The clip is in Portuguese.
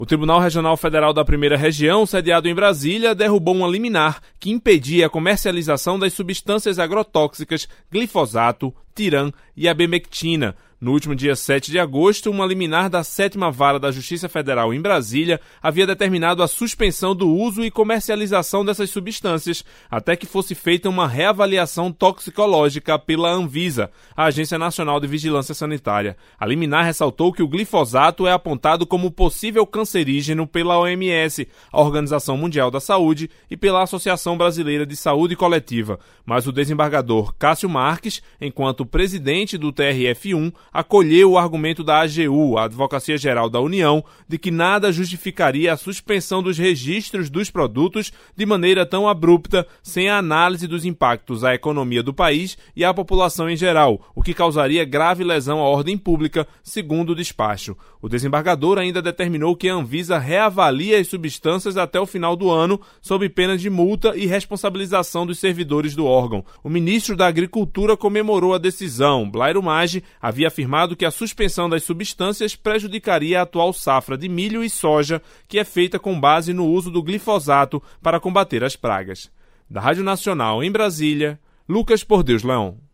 O Tribunal Regional Federal da Primeira Região, sediado em Brasília, derrubou uma liminar que impedia a comercialização das substâncias agrotóxicas glifosato, tiram e abemectina. No último dia 7 de agosto, uma liminar da 7ª Vara da Justiça Federal em Brasília havia determinado a suspensão do uso e comercialização dessas substâncias, até que fosse feita uma reavaliação toxicológica pela Anvisa, a Agência Nacional de Vigilância Sanitária. A liminar ressaltou que o glifosato é apontado como possível cancerígeno pela OMS, a Organização Mundial da Saúde, e pela Associação Brasileira de Saúde Coletiva. Mas o desembargador Cássio Marques, enquanto presidente do TRF1, acolheu o argumento da AGU, a Advocacia Geral da União, de que nada justificaria a suspensão dos registros dos produtos de maneira tão abrupta, sem a análise dos impactos à economia do país e à população em geral, o que causaria grave lesão à ordem pública, segundo o despacho. O desembargador ainda determinou que a Anvisa reavalie as substâncias até o final do ano, sob pena de multa e responsabilização dos servidores do órgão. O ministro da Agricultura comemorou a decisão. Blairo Maggi havia afirmado que a suspensão das substâncias prejudicaria a atual safra de milho e soja, que é feita com base no uso do glifosato para combater as pragas. Da Rádio Nacional em Brasília, Lucas Por Deus Leão.